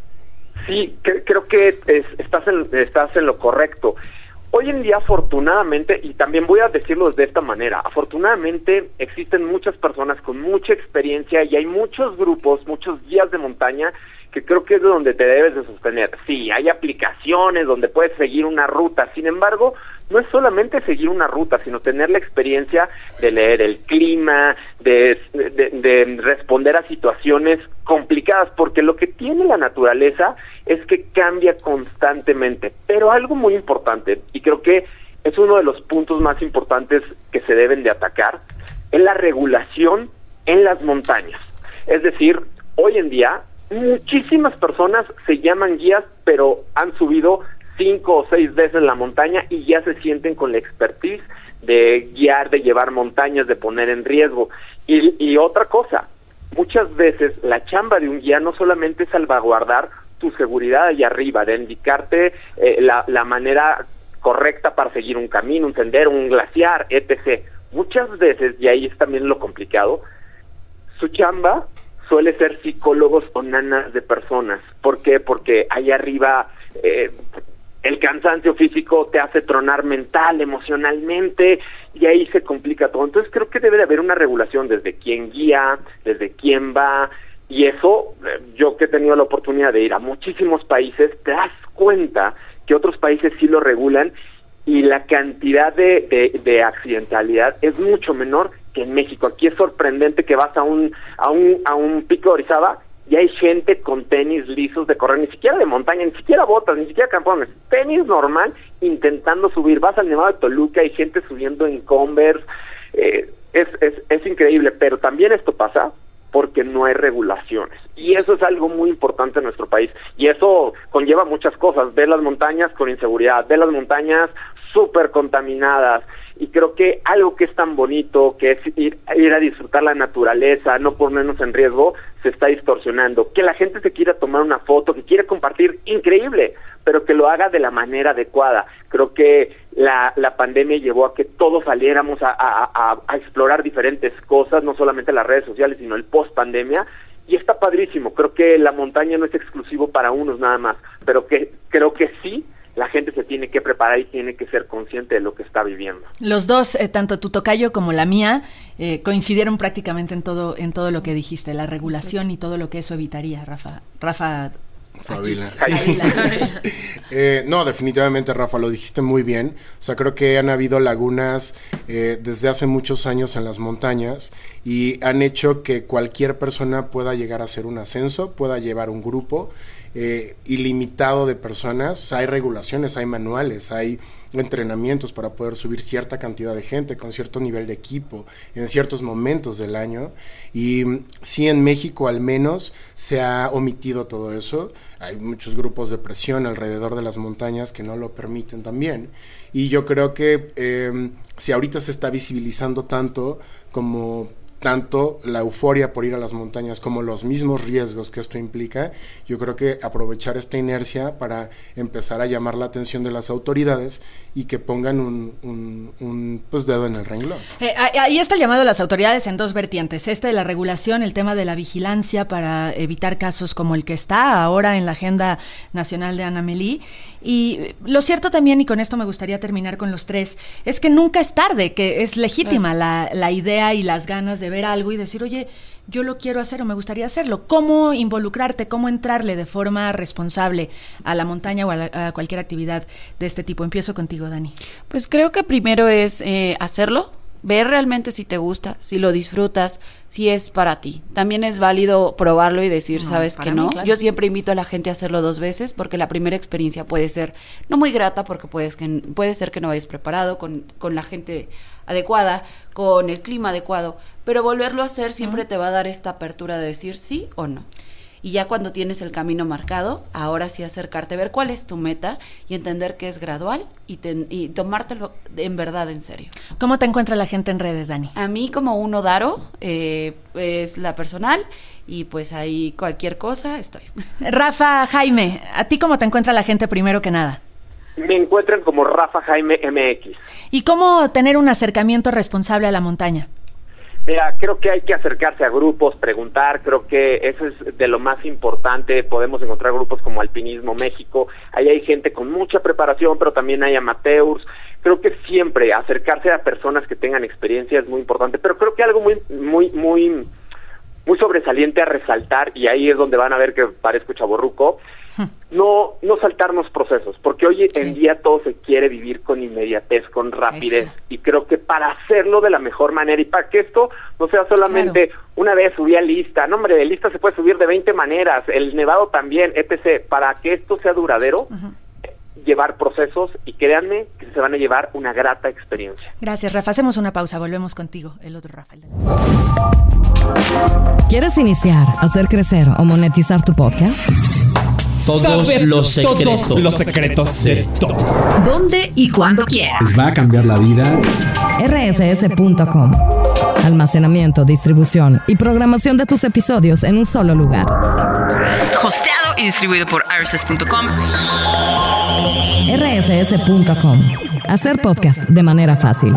Sí, que, creo que es, estás, en, estás en lo correcto. Hoy en día, afortunadamente, y también voy a decirlo de esta manera, afortunadamente existen muchas personas con mucha experiencia y hay muchos grupos, muchos guías de montaña que creo que es de donde te debes de sostener. Sí, hay aplicaciones donde puedes seguir una ruta, sin embargo, no es solamente seguir una ruta, sino tener la experiencia de leer el clima, de, de, de responder a situaciones complicadas, porque lo que tiene la naturaleza es que cambia constantemente, pero algo muy importante, y creo que es uno de los puntos más importantes que se deben de atacar, es la regulación en las montañas. Es decir, hoy en día, muchísimas personas se llaman guías, pero han subido cinco o seis veces la montaña y ya se sienten con la expertise de guiar, de llevar montañas, de poner en riesgo. Y, y otra cosa, muchas veces la chamba de un guía no solamente es salvaguardar tu seguridad allá arriba, de indicarte eh, la, la manera correcta para seguir un camino, un sendero, un glaciar, etcétera. Muchas veces, y ahí es también lo complicado, su chamba suele ser psicólogos o nanas de personas. ¿Por qué? Porque allá arriba eh, el cansancio físico te hace tronar mental, emocionalmente, y ahí se complica todo. Entonces creo que debe de haber una regulación desde quién guía, desde quién va, y eso, eh, yo que he tenido la oportunidad de ir a muchísimos países, te das cuenta que otros países sí lo regulan, y la cantidad de, de, de accidentalidad es mucho menor que en México. Aquí es sorprendente que vas a un a un a un pico de Orizaba y hay gente con tenis lisos de correr, ni siquiera de montaña, ni siquiera botas, ni siquiera campones, tenis normal intentando subir. Vas al Nevado de Toluca, hay gente subiendo en Converse, eh, es, es es increíble, pero también esto pasa porque no hay regulaciones, y eso es algo muy importante en nuestro país, y eso conlleva muchas cosas. Ver las montañas con inseguridad, ver las montañas súper contaminadas, y creo que algo que es tan bonito, que es ir, ir a disfrutar la naturaleza, no ponernos en riesgo, se está distorsionando. Que la gente se quiera tomar una foto, que quiera compartir, increíble, pero que lo haga de la manera adecuada. Creo que la, la pandemia llevó a que todos saliéramos a, a, a, a explorar diferentes cosas, no solamente las redes sociales, sino el post-pandemia, y está padrísimo. Creo que la montaña no es exclusivo para unos nada más, pero que creo que sí, la gente se tiene que preparar y tiene que ser consciente de lo que está viviendo. Los dos, eh, tanto tu tocayo como la mía, eh, coincidieron prácticamente en todo en todo lo que dijiste, la regulación y todo lo que eso evitaría, Rafa. Rafa Favila. Sí. eh, no, definitivamente, Rafa, lo dijiste muy bien. O sea, creo que han habido lagunas eh, desde hace muchos años en las montañas y han hecho que cualquier persona pueda llegar a hacer un ascenso, pueda llevar un grupo eh, ilimitado de personas. O sea, hay regulaciones, hay manuales, hay entrenamientos para poder subir cierta cantidad de gente con cierto nivel de equipo en ciertos momentos del año, y sí, en México al menos se ha omitido todo eso. Hay muchos grupos de presión alrededor de las montañas que no lo permiten también, y yo creo que eh, si ahorita se está visibilizando tanto como tanto la euforia por ir a las montañas como los mismos riesgos que esto implica, yo creo que aprovechar esta inercia para empezar a llamar la atención de las autoridades y que pongan un, un, un pues dedo en el renglón. Eh, ahí está el llamado a las autoridades en dos vertientes, este de la regulación, el tema de la vigilancia para evitar casos como el que está ahora en la agenda nacional de Ana Melí. Y lo cierto también, y con esto me gustaría terminar con los tres, es que nunca es tarde, que es legítima la, la idea y las ganas de ver algo y decir, oye, yo lo quiero hacer o me gustaría hacerlo. ¿Cómo involucrarte, cómo entrarle de forma responsable a la montaña o a, la, a cualquier actividad de este tipo? Empiezo contigo, Dani. Pues creo que primero es eh, hacerlo, ver realmente si te gusta, si lo disfrutas, si es para ti. También es válido probarlo y decir, No, sabes para que no. mí, claro. Yo siempre invito a la gente a hacerlo dos veces, porque la primera experiencia puede ser no muy grata, porque puedes que, puede ser que no vayas preparado con, con la gente adecuada, con el clima adecuado, pero volverlo a hacer siempre uh-huh. te va a dar esta apertura de decir sí o no. Y ya cuando tienes el camino marcado, ahora sí acercarte, ver cuál es tu meta y entender que es gradual y, te, y tomártelo en verdad en serio. ¿Cómo te encuentra la gente en redes, Dani? A mí como Uno Daro, eh, es la personal, y pues ahí cualquier cosa estoy. Rafa Jaime, ¿a ti cómo te encuentra la gente primero que nada? Me encuentran como Rafa Jaime M X. ¿Y cómo tener un acercamiento responsable a la montaña? Mira, creo que hay que acercarse a grupos, preguntar, creo que eso es de lo más importante. Podemos encontrar grupos como Alpinismo México, ahí hay gente con mucha preparación, pero también hay amateurs. Creo que siempre acercarse a personas que tengan experiencia es muy importante, pero creo que algo muy, muy, muy, muy sobresaliente a resaltar, y ahí es donde van a ver que parezco chavorruco, no no saltarnos procesos, porque hoy sí. en día todo se quiere vivir con inmediatez, con rapidez, Eso. y creo que para hacerlo de la mejor manera y para que esto no sea solamente claro. una vez subí a lista, no hombre, de lista se puede subir de veinte maneras, el nevado también, etcétera, para que esto sea duradero, uh-huh. llevar procesos, y créanme que se van a llevar una grata experiencia. Gracias, Rafa, hacemos una pausa, volvemos contigo, el otro Rafael. ¿Quieres iniciar, hacer crecer o monetizar tu podcast? Todos Saber los secretos. todos los secretos de todos. ¿Dónde y cuándo quieras? ¿Les va a cambiar la vida? R S S punto com. Almacenamiento, distribución y programación de tus episodios en un solo lugar. Hosteado y distribuido por R S S punto com. R S S punto com. Hacer podcast de manera fácil.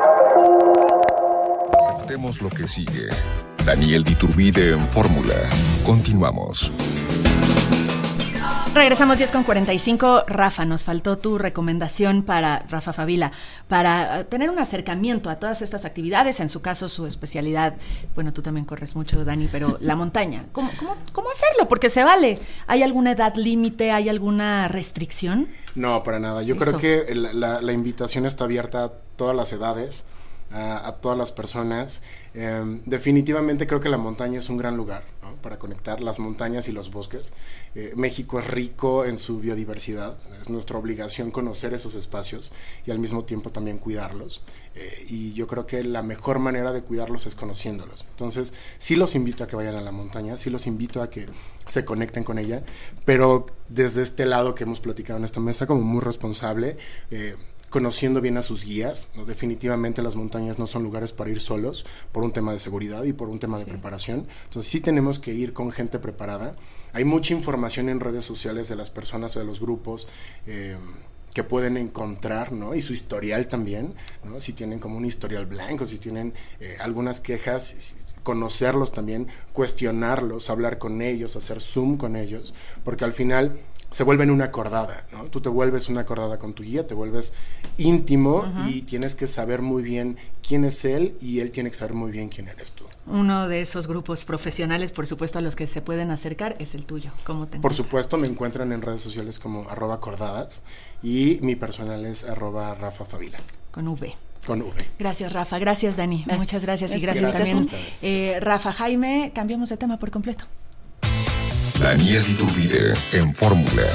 Aceptemos lo que sigue. Daniel Diturbide en Fórmula. Continuamos. Regresamos diez con cuarenta y cinco. Rafa, nos faltó tu recomendación para Rafa Favila, para tener un acercamiento a todas estas actividades, en su caso su especialidad, bueno, tú también corres mucho, Dani, pero la montaña. ¿Cómo, cómo, cómo hacerlo? Porque se vale. ¿Hay alguna edad límite? ¿Hay alguna restricción? No, para nada. Yo Eso. creo que la, la, la invitación está abierta a todas las edades, a, a todas las personas. Eh, definitivamente creo que la montaña es un gran lugar, ¿no?, para conectar las montañas y los bosques. Eh, México es rico en su biodiversidad, es nuestra obligación conocer esos espacios y al mismo tiempo también cuidarlos. Eh, y yo creo que la mejor manera de cuidarlos es conociéndolos. Entonces, sí los invito a que vayan a la montaña, sí los invito a que se conecten con ella, pero desde este lado que hemos platicado en esta mesa, como muy responsable, eh, conociendo bien a sus guías, ¿no? Definitivamente las montañas no son lugares para ir solos por un tema de seguridad y por un tema de sí. preparación. Entonces sí tenemos que ir con gente preparada. Hay mucha información en redes sociales de las personas o de los grupos eh, que pueden encontrar, ¿no? Y su historial también, ¿no? Si tienen como un historial blanco, si tienen eh, algunas quejas, conocerlos también, cuestionarlos, hablar con ellos, hacer Zoom con ellos, porque al final se vuelven una acordada, ¿no? Tú te vuelves una acordada con tu guía, te vuelves íntimo uh-huh. y tienes que saber muy bien quién es él y él tiene que saber muy bien quién eres tú. Uno de esos grupos profesionales, por supuesto, a los que se pueden acercar es el tuyo. ¿Cómo te Por supuesto, me encuentran en redes sociales como arroba acordadas y mi personal es arroba Rafa Favila. Con V. Con V. Gracias, Rafa. Gracias, Dani. Gracias. Muchas gracias. Y gracias, gracias también, eh, Rafa Jaime. Cambiamos de tema por completo. Daniel Diturbide en Fórmula.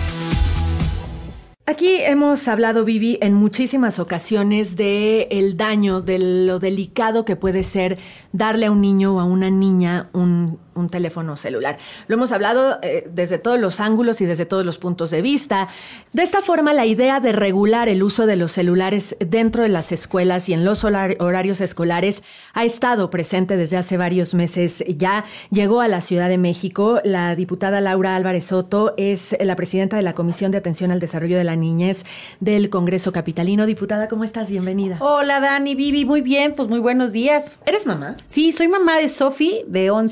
Aquí hemos hablado, Vivi, en muchísimas ocasiones de el daño, de lo delicado que puede ser darle a un niño o a una niña un, un teléfono celular. Lo hemos hablado eh, desde todos los ángulos y desde todos los puntos de vista. De esta forma, la idea de regular el uso de los celulares dentro de las escuelas y en los horarios escolares ha estado presente desde hace varios meses. Ya llegó a la Ciudad de México. La diputada Laura Álvarez Soto es la presidenta de la Comisión de Atención al Desarrollo de la Niñez del Congreso Capitalino. Diputada, ¿cómo estás? Bienvenida. Hola, Dani, Vivi, muy bien, pues muy buenos días. ¿Eres mamá? Sí, soy mamá de Sofi, de once años.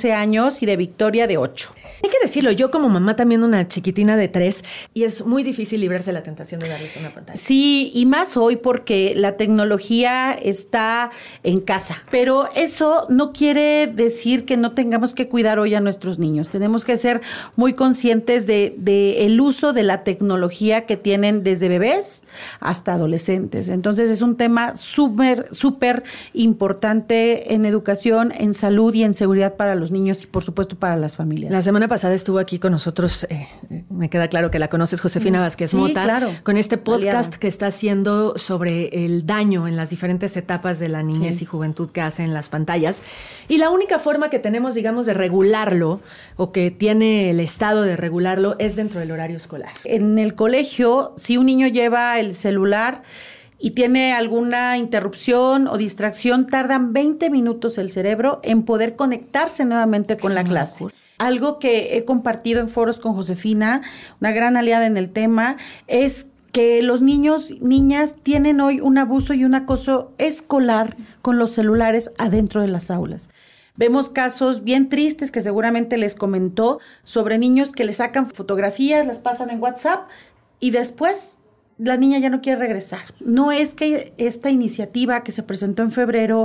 dos y de Victoria de ocho. Hay que decirlo, yo como mamá también una chiquitina de tres y es muy difícil librarse de la tentación de darles una pantalla. Sí, y más hoy porque la tecnología está en casa, pero eso no quiere decir que no tengamos que cuidar hoy a nuestros niños. Tenemos que ser muy conscientes de, de el uso de la tecnología que tienen desde bebés hasta adolescentes. Entonces es un tema súper, súper importante en educación, en salud y en seguridad para los niños y por supuesto para las familias. La semana pasada estuvo aquí con nosotros, eh, me queda claro que la conoces, Josefina Vázquez sí, Mota, claro. con este podcast Aliada. que está haciendo sobre el daño en las diferentes etapas de la niñez Sí. y juventud que hacen las pantallas. Y la única forma que tenemos, digamos, de regularlo o que tiene el Estado de regularlo es dentro del horario escolar. En el colegio, si un niño lleva el celular y tiene alguna interrupción o distracción, tardan veinte minutos el cerebro en poder conectarse nuevamente con la clase. Algo que he compartido en foros con Josefina, una gran aliada en el tema, es que los niños, niñas tienen hoy un abuso y un acoso escolar con los celulares adentro de las aulas. Vemos casos bien tristes que seguramente les comentó sobre niños que le sacan fotografías, las pasan en WhatsApp y después la niña ya no quiere regresar. No es que esta iniciativa que se presentó en febrero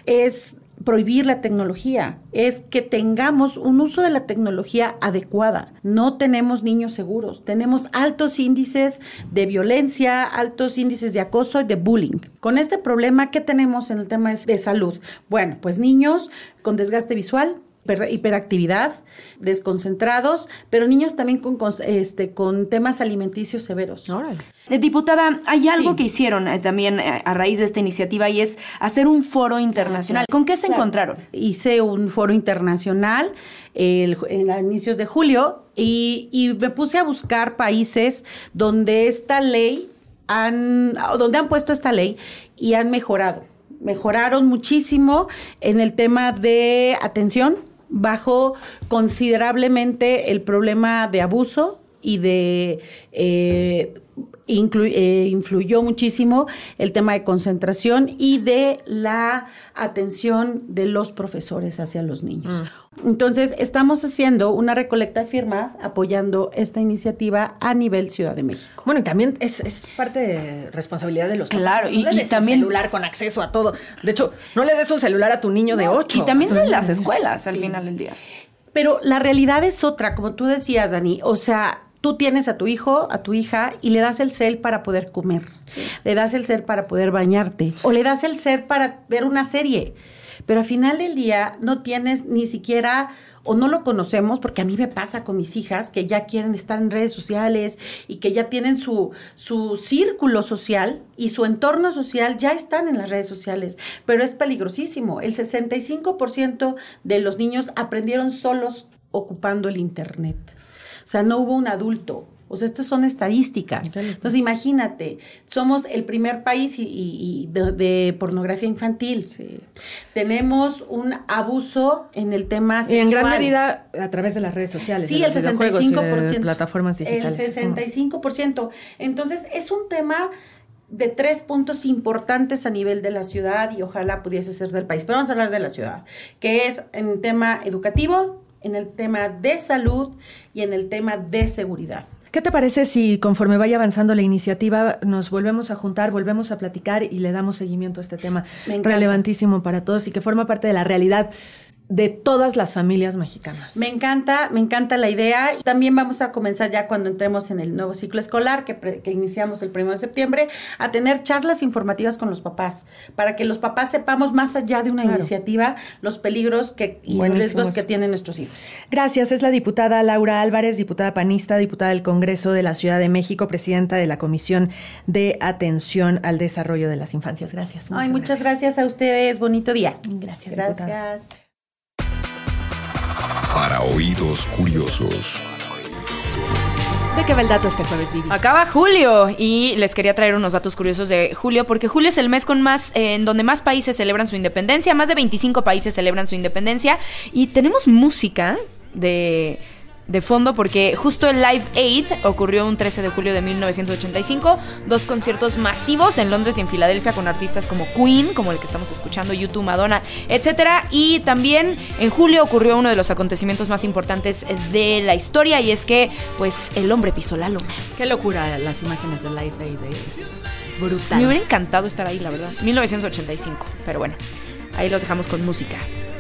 es prohibir la tecnología, es que tengamos un uso de la tecnología adecuada. No tenemos niños seguros, tenemos altos índices de violencia, altos índices de acoso y de bullying. Con este problema, ¿qué tenemos en el tema de salud? Bueno, pues niños con desgaste visual, hiperactividad, desconcentrados, pero niños también con, con, este, con temas alimenticios severos. Órale. Eh, diputada, hay algo sí. que hicieron eh, también eh, a raíz de esta iniciativa y es hacer un foro internacional. ¿Con qué se claro. encontraron? Hice un foro internacional el, en a inicios de julio y, y me puse a buscar países donde esta ley han, donde han puesto esta ley y han mejorado. Mejoraron muchísimo en el tema de atención, bajó considerablemente el problema de abuso y de eh, inclu- eh, influyó muchísimo el tema de concentración y de la atención de los profesores hacia los niños. Mm. Entonces, estamos haciendo una recolecta de firmas apoyando esta iniciativa a nivel Ciudad de México. Bueno, y también es, es parte de responsabilidad de los padres. Claro, no y, le y también un celular con acceso a todo. De hecho, no le des un celular a tu niño no, de ocho. Y también en las escuelas al sí. final del día. Pero la realidad es otra, como tú decías, Dani. O sea, tú tienes a tu hijo, a tu hija, y le das el cel para poder comer. Sí. Le das el cel para poder bañarte. O le das el cel para ver una serie. Pero al final del día no tienes ni siquiera, o no lo conocemos, porque a mí me pasa con mis hijas que ya quieren estar en redes sociales y que ya tienen su, su círculo social y su entorno social, ya están en las redes sociales. Pero es peligrosísimo. El sesenta y cinco por ciento de los niños aprendieron solos ocupando el internet. O sea, no hubo un adulto. O sea, estas son estadísticas. Entonces, imagínate, somos el primer país y, y, y de, de pornografía infantil. Sí. Tenemos un abuso en el tema sexual. Y en gran medida a través de las redes sociales. Sí, el sesenta y cinco por ciento. Y de plataformas digitales. El sesenta y cinco por ciento. Entonces, es un tema de tres puntos importantes a nivel de la ciudad y ojalá pudiese ser del país. Pero vamos a hablar de la ciudad, que es en el tema educativo, en el tema de salud y en el tema de seguridad. ¿Qué te parece si conforme vaya avanzando la iniciativa nos volvemos a juntar, volvemos a platicar y le damos seguimiento a este tema relevantísimo para todos y que forma parte de la realidad de todas las familias mexicanas? Me encanta, me encanta la idea. También vamos a comenzar ya cuando entremos en el nuevo ciclo escolar que, pre, que iniciamos el primero de septiembre a tener charlas informativas con los papás para que los papás sepamos más allá de una claro. iniciativa los peligros que, y los riesgos que tienen nuestros hijos. Gracias. Es la diputada Laura Álvarez, diputada panista, diputada del Congreso de la Ciudad de México, presidenta de la Comisión de Atención al Desarrollo de las Infancias. Gracias. Muchas Ay, muchas gracias. gracias a ustedes. Bonito día. Gracias. Gracias. Diputada. Para oídos curiosos. ¿De qué va el dato este jueves, Vivi? Acaba julio y les quería traer unos datos curiosos de julio porque julio es el mes con más eh, en donde más países celebran su independencia, más de veinticinco países celebran su independencia y tenemos música de de fondo porque justo el Live Aid ocurrió un trece de julio de mil novecientos ochenta y cinco, dos conciertos masivos en Londres y en Filadelfia con artistas como Queen, como el que estamos escuchando, U dos, Madonna, etcétera. Y también en julio ocurrió uno de los acontecimientos más importantes de la historia, y es que pues el hombre pisó la luna. Qué locura las imágenes del Live Aid, es brutal. Me hubiera encantado estar ahí, la verdad. mil novecientos ochenta y cinco, pero bueno, ahí los dejamos con música.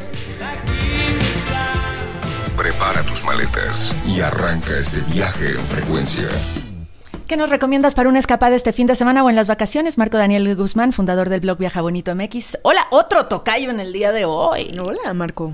Prepara tus maletas y arranca este viaje en frecuencia. ¿Qué nos recomiendas para una escapada este fin de semana o en las vacaciones? Marco Daniel Guzmán, fundador del blog Viaja Bonito M X. Hola, otro tocayo en el día de hoy. Hola, Marco.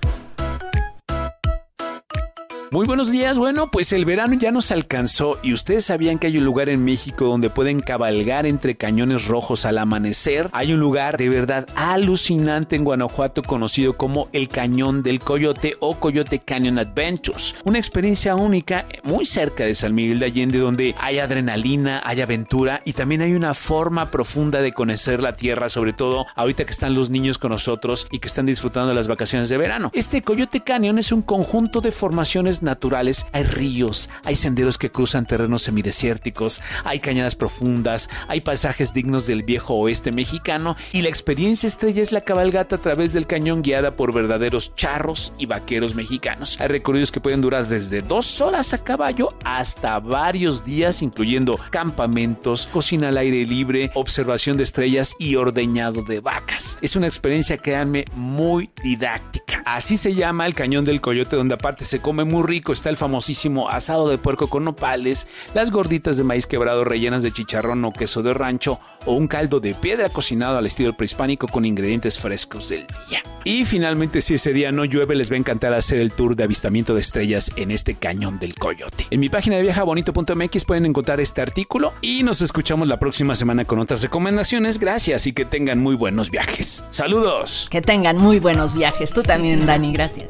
Muy buenos días. Bueno, pues el verano ya nos alcanzó y ustedes sabían que hay un lugar en México donde pueden cabalgar entre cañones rojos al amanecer. Hay un lugar de verdad alucinante en Guanajuato conocido como el Cañón del Coyote o Coyote Canyon Adventures. Una experiencia única muy cerca de San Miguel de Allende donde hay adrenalina, hay aventura y también hay una forma profunda de conocer la tierra, sobre todo ahorita que están los niños con nosotros y que están disfrutando de las vacaciones de verano. Este Coyote Canyon es un conjunto de formaciones naturales, hay ríos, hay senderos que cruzan terrenos semidesérticos, hay cañadas profundas, hay pasajes dignos del viejo oeste mexicano y la experiencia estrella es la cabalgata a través del cañón guiada por verdaderos charros y vaqueros mexicanos. Hay recorridos que pueden durar desde dos horas a caballo hasta varios días, incluyendo campamentos, cocina al aire libre, observación de estrellas y ordeñado de vacas. Es una experiencia, créanme, muy didáctica. Así se llama el Cañón del Coyote, donde aparte se come muy rico. Está el famosísimo asado de puerco con nopales, las gorditas de maíz quebrado rellenas de chicharrón o queso de rancho o un caldo de piedra cocinado al estilo prehispánico con ingredientes frescos del día. Y finalmente, si ese día no llueve, les va a encantar hacer el tour de avistamiento de estrellas en este Cañón del Coyote. En mi página de viaja bonito punto m x pueden encontrar este artículo y nos escuchamos la próxima semana con otras recomendaciones. Gracias y que tengan muy buenos viajes. ¡Saludos! Que tengan muy buenos viajes. Tú también, Dani. Gracias.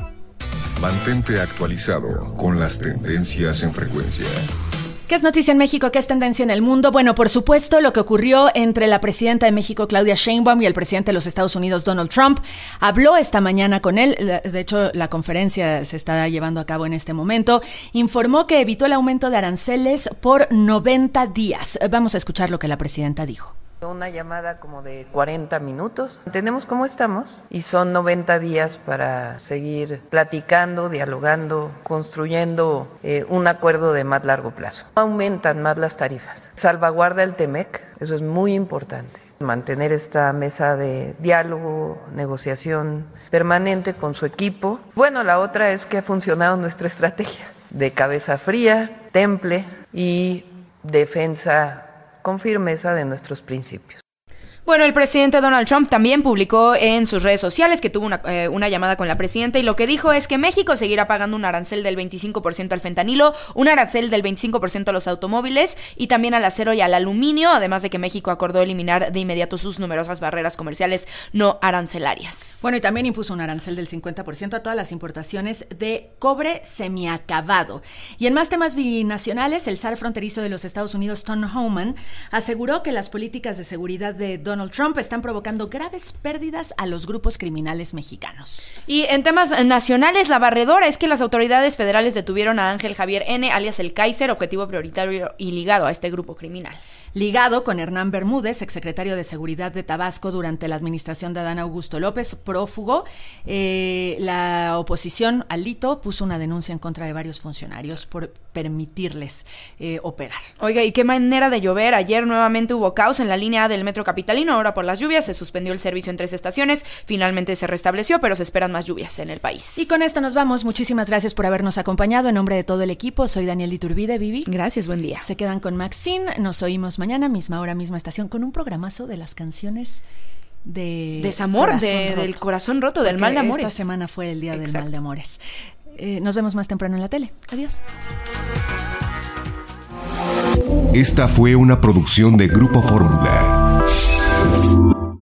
Mantente actualizado con las tendencias en frecuencia. ¿Qué es noticia en México? ¿Qué es tendencia en el mundo? Bueno, por supuesto, lo que ocurrió entre la presidenta de México, Claudia Sheinbaum, y el presidente de los Estados Unidos, Donald Trump. Habló esta mañana con él. De hecho, la conferencia se está llevando a cabo en este momento. Informó que evitó el aumento de aranceles por noventa días. Vamos a escuchar lo que la presidenta dijo. Una llamada como de cuarenta minutos. Entendemos cómo estamos y son noventa días para seguir platicando, dialogando, construyendo eh, un acuerdo de más largo plazo. Aumentan más las tarifas. Salvaguarda el Temec, eso es muy importante. Mantener esta mesa de diálogo, negociación permanente con su equipo. Bueno, la otra es que ha funcionado nuestra estrategia de cabeza fría, temple y defensa con firmeza de nuestros principios. Bueno, el presidente Donald Trump también publicó en sus redes sociales que tuvo una, eh, una llamada con la presidenta y lo que dijo es que México seguirá pagando un arancel del veinticinco por ciento al fentanilo, un arancel del veinticinco por ciento a los automóviles y también al acero y al aluminio, además de que México acordó eliminar de inmediato sus numerosas barreras comerciales no arancelarias. Bueno, y también impuso un arancel del cincuenta por ciento a todas las importaciones de cobre semiacabado. Y en más temas binacionales, el zar fronterizo de los Estados Unidos, Tom Homan, aseguró que las políticas de seguridad de Donald Donald Trump están provocando graves pérdidas a los grupos criminales mexicanos. Y en temas nacionales, la barredora es que las autoridades federales detuvieron a Ángel Javier N., alias el Kaiser, objetivo prioritario y ligado a este grupo criminal. Ligado con Hernán Bermúdez, exsecretario de Seguridad de Tabasco durante la administración de Adán Augusto López, prófugo. Eh, la oposición, Alito, puso una denuncia en contra de varios funcionarios por permitirles eh, operar. Oiga, ¿y qué manera de llover? Ayer nuevamente hubo caos en la línea A del metro capitalino, ahora por las lluvias se suspendió el servicio en tres estaciones, finalmente se restableció, pero se esperan más lluvias en el país. Y con esto nos vamos, muchísimas gracias por habernos acompañado, en nombre de todo el equipo, soy Daniel Iturbide, Vivi. Gracias, buen día. Se quedan con Maxine, nos oímos mañana, misma hora, misma estación, con un programazo de las canciones de... Desamor, de, del corazón roto, del mal de amores. Esta semana fue el día Exacto. del mal de amores. Eh, nos vemos más temprano en la tele. Adiós. Esta fue una producción de Grupo Fórmula.